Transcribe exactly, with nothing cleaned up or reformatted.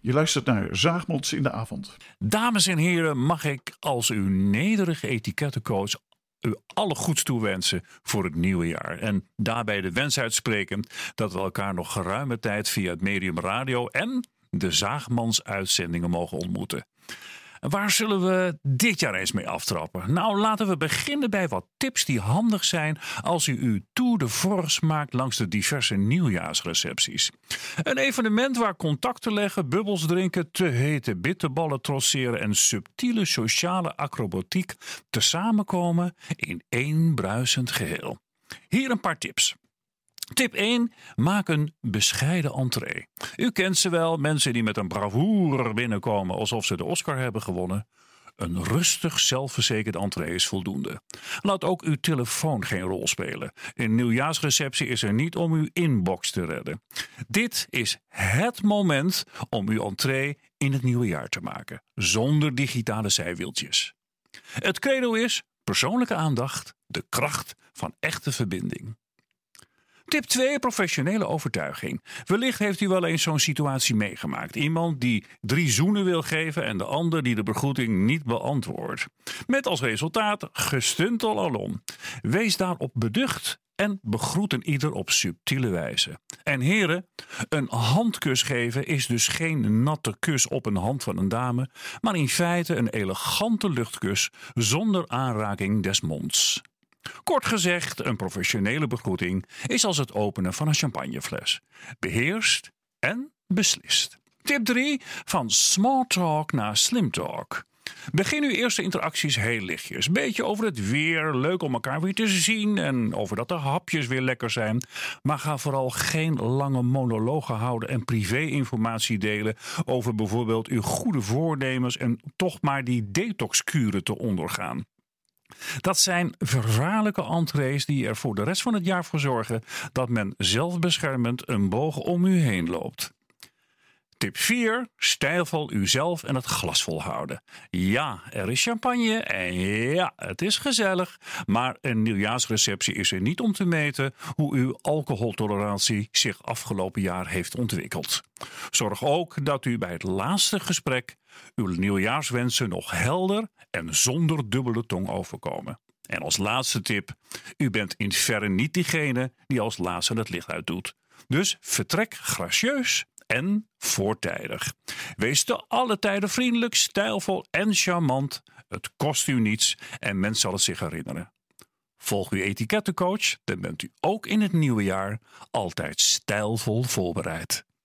Je luistert naar Zaagmonds in de avond. Dames en heren, mag ik als uw nederige etikettencoach u alle goeds toewensen voor het nieuwe jaar. En daarbij de wens uitspreken dat we elkaar nog geruime tijd via het medium radio en de Zaagmans uitzendingen mogen ontmoeten. Waar zullen we dit jaar eens mee aftrappen? Nou, laten we beginnen bij wat tips die handig zijn als u uw tour de force maakt langs de diverse nieuwjaarsrecepties. Een evenement waar contacten leggen, bubbels drinken, te hete bitterballen trotseren en subtiele sociale acrobatiek tezamen komen in één bruisend geheel. Hier een paar tips. Tip één. Maak een bescheiden entree. U kent ze wel, mensen die met een bravoure binnenkomen alsof ze de Oscar hebben gewonnen. Een rustig, zelfverzekerd entree is voldoende. Laat ook uw telefoon geen rol spelen. Een nieuwjaarsreceptie is er niet om uw inbox te redden. Dit is het moment om uw entree in het nieuwe jaar te maken. Zonder digitale zijwieltjes. Het credo is persoonlijke aandacht, de kracht van echte verbinding. Tip twee, professionele overtuiging. Wellicht heeft u wel eens zo'n situatie meegemaakt. Iemand die drie zoenen wil geven en de ander die de begroeting niet beantwoordt. Met als resultaat gestuntel alom. Wees daarop beducht en begroet een ieder op subtiele wijze. En heren, een handkus geven is dus geen natte kus op een hand van een dame, maar in feite een elegante luchtkus zonder aanraking des monds. Kort gezegd, een professionele begroeting is als het openen van een champagnefles. Beheerst en beslist. Tip drie, van small talk naar slim talk. Begin uw eerste interacties heel lichtjes. Beetje over het weer, leuk om elkaar weer te zien en over dat de hapjes weer lekker zijn. Maar ga vooral geen lange monologen houden en privé-informatie delen over bijvoorbeeld uw goede voornemens en toch maar die detoxkuren te ondergaan. Dat zijn vervaarlijke entrees die er voor de rest van het jaar voor zorgen dat men zelfbeschermend een boog om u heen loopt. Tip vier. Stijlvol uzelf en het glas volhouden. Ja, er is champagne en ja, het is gezellig. Maar een nieuwjaarsreceptie is er niet om te meten hoe uw alcoholtolerantie zich afgelopen jaar heeft ontwikkeld. Zorg ook dat u bij het laatste gesprek uw nieuwjaarswensen nog helder en zonder dubbele tong overkomen. En als laatste tip, u bent in verre niet diegene die als laatste het licht uitdoet. Dus vertrek gracieus en voortijdig. Wees te alle tijden vriendelijk, stijlvol en charmant. Het kost u niets en men zal het zich herinneren. Volg uw etikettencoach, dan bent u ook in het nieuwe jaar altijd stijlvol voorbereid.